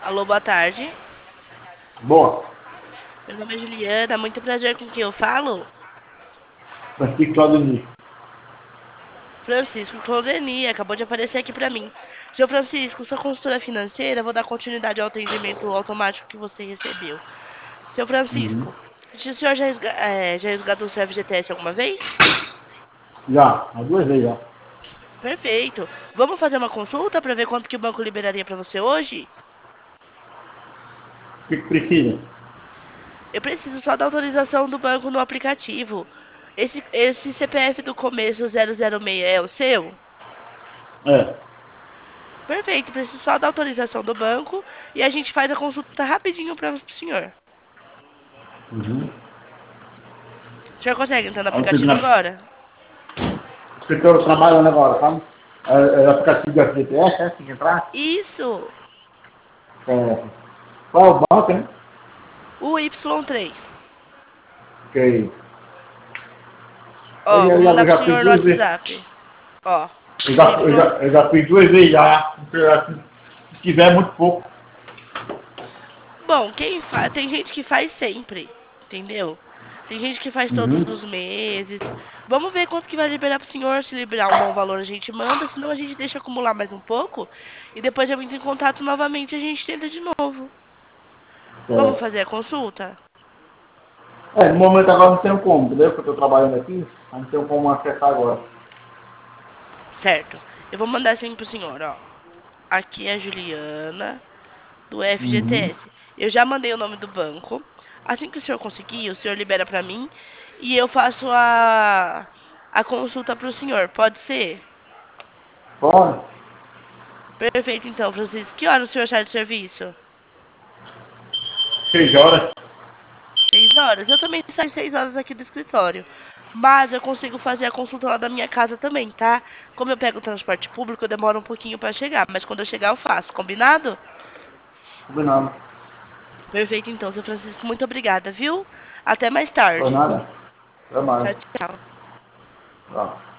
Alô, boa tarde. Boa. Meu nome é Juliana, muito prazer com quem eu falo. Francisco Claudemir. Francisco Clodeni, acabou de aparecer aqui pra mim. Seu Francisco, sou consultora financeira, vou dar continuidade ao atendimento automático que você recebeu. Seu Francisco, o senhor já resgatou o seu FGTS alguma vez? Já, há 2 vezes já. Perfeito. Vamos fazer uma consulta para ver quanto que o banco liberaria para você hoje? O que precisa? Eu preciso só da autorização do banco no aplicativo. Esse CPF do começo 006 é o seu? É. Perfeito, preciso só da autorização do banco e a gente faz a consulta rapidinho para o senhor. Uhum. O senhor consegue entrar no Aí eu fiz aplicativo agora? o escritório trabalhando agora, sabe? É aplicativo de FGTS, tem que entrar. Isso, É. Qual é o banco, né? o Y3. Que Ó, vou mandar eu pro já fiz senhor no 2 vezes. WhatsApp. Ó, Eu o já, eu já, Y. eu já fiz 2 vezes já. Se tiver, é muito pouco. Bom, tem gente que faz sempre, entendeu? Tem gente que faz todos Uhum. os meses. Vamos ver quanto que vai liberar pro senhor. Se liberar um bom valor, a gente manda. Senão, a gente deixa acumular mais um pouco. E depois eu entro em contato novamente e a gente tenta de novo. Vamos É. fazer a consulta? No momento agora não tenho como, entendeu? Porque eu estou trabalhando aqui, não tenho como acessar agora. Certo. Eu vou mandar assim pro senhor, ó. Aqui é a Juliana, do Uhum. FGTS. Eu já mandei o nome do banco. Assim que o senhor conseguir, o senhor libera pra mim e eu faço a consulta pro senhor. Pode ser? Pode? Perfeito, então, Francisco. Que hora o senhor sai do serviço? 6 horas. 6 horas? Eu também saio 6 horas aqui do escritório. Mas eu consigo fazer a consulta lá da minha casa também, tá? Como eu pego o transporte público, eu demoro um pouquinho pra chegar. Mas quando eu chegar, eu faço. Combinado? Combinado. Perfeito, então, seu Francisco. Muito obrigada, viu? Até mais Por tarde. nada. Até mais. Tchau, tchau. Tchau.